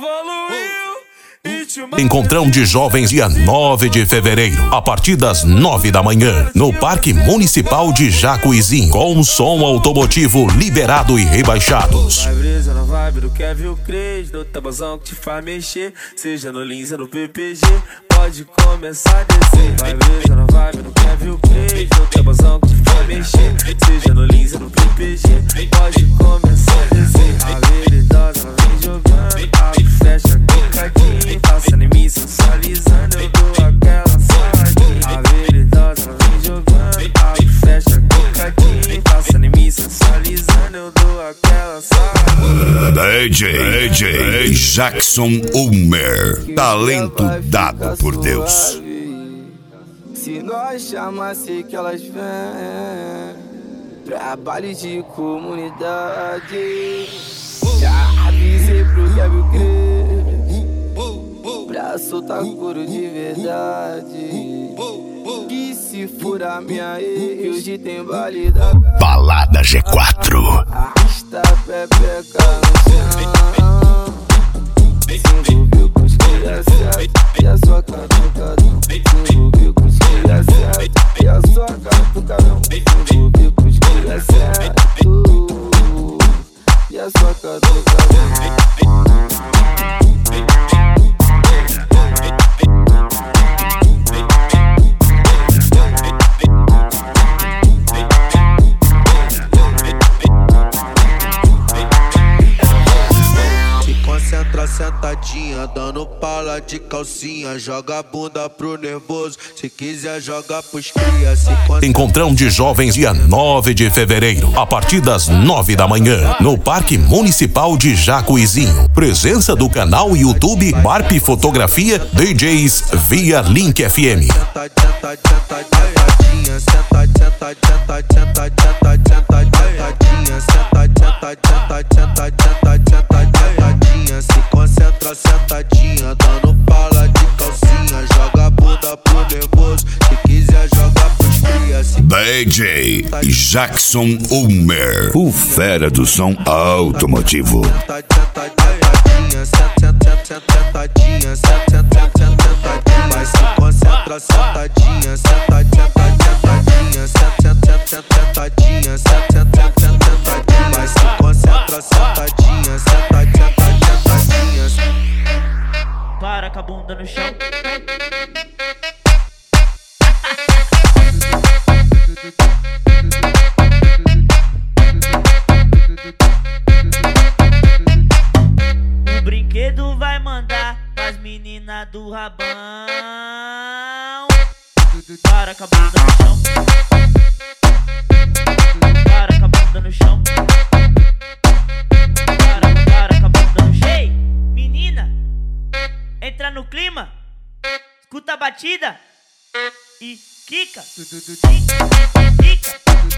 Encontrão de Jovens, dia 9 de fevereiro, a partir das 9 da manhã, no Parque Municipal de Jacuizinho, com som automotivo liberado e rebaixados. Vai brisa na vibe do Kevin o Cres, no tabuzão que te faz mexer, seja no Lins ou no PPG, pode começar a descer. Vai brisa na vibe do Kevin o Cres, no tabuzão que te faz mexer, seja no Lins ou no PPG, pode começar a descer. A veridosa ela vem jogando, abre, fecha, cocadinho, passando em mim, sensualizando, eu dou aquela saladinha. A veridosa ela vem jogando, abre, fecha, cocadinho, passando em mim, sensualizando, eu dou aquela saladinha. DJ Jackson Ulmer, talento dado por Deus. Se nós chamasse que elas vêm, trabalho de comunidade. Já avisei pro Kevin Cres pra soltar couro de verdade. Que se furar minha ex, hoje tem baile da Balada G4. Arrasta a pepeca no chão, se envolveu com os que é certo, e a sua catucadão. Se envolveu com os que é certo, e a sua catucadão. Se envolveu com os que é certo, e a sua catucadão. Sentadinha, dando pala de calcinha, joga a bunda pro nervoso, se quiser joga pros cria. Encontrão de Jovens, dia 9 de fevereiro, a partir das 9 da manhã, no Parque Municipal de Jacuizinho. Presença do canal YouTube Barp Fotografia DJs via Link FM. Se concentra sentadinha, dando pala de calcinha, joga a bunda pro nervoso, se quiser joga pros cria. DJ Jackson Ulmer, o fera do som automotivo. Sentadinha, mas se concentra sentadinha, mas se concentra sentadinha, para com a bunda no chão. O brinquedo vai mandar as meninas do rabão. Para com a bunda no chão. Para com a bunda no chão. Para com a bunda no chão. Ei, menina, entra no clima, escuta a batida e quica, quica, quica,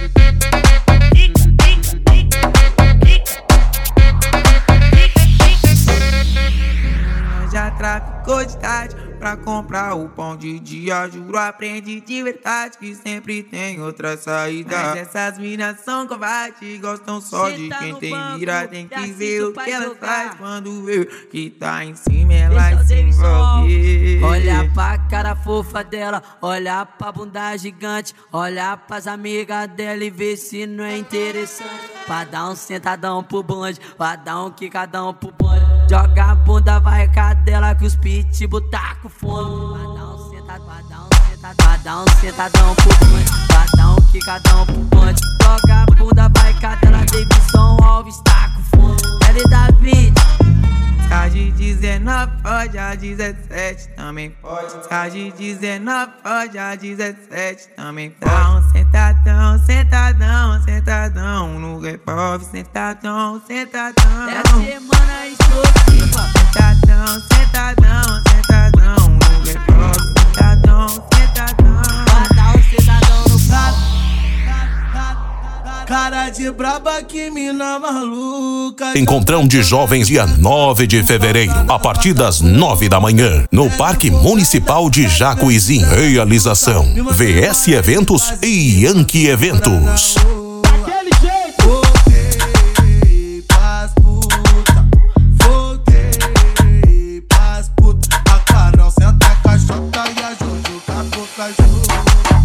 já traficou de tarde pra comprar o pão de dia. Juro, aprendi de verdade que sempre tem outra saída. Mas essas minas são covardes, gostam só de quem tem mira. Tem que ver o que ela faz quando vê que tá em cima, ela se envolve. Olha pra cara fofa dela, olha pra bunda gigante, olha pras amigas dela e vê se não é interessante. Pra dar um sentadão pro bonde, pra dar um quicadão pro bonde. Joga a bunda, vai cadela que os pitbull tá com fome. Pra dar um sentadão, pra dar um sentadão pro bonde, pra dar um quicadão pro bonde. Joga a bunda, vai cadela, Davidson Alves tá com fome. L da 20. Tá de 19, pode a 17 também pode. Tá de 19, pode a 17 também pode. Dá um sentadão, sentadão, sentadão no revólver, sentadão, sentadão. É semana explosiva. Sentadão, sentadão, sentadão no revólver, sentadão, sentadão. Pra dar um sentadão no prato. Cara de braba, que mina maluca. Encontrão de Jovens, dia 9 de fevereiro, a partir das 9 da manhã, no Parque Municipal de Jacuizinho. Realização VS Eventos e Yankee Eventos. Daquele jeito. Voltei pras puta, voltei cachorro.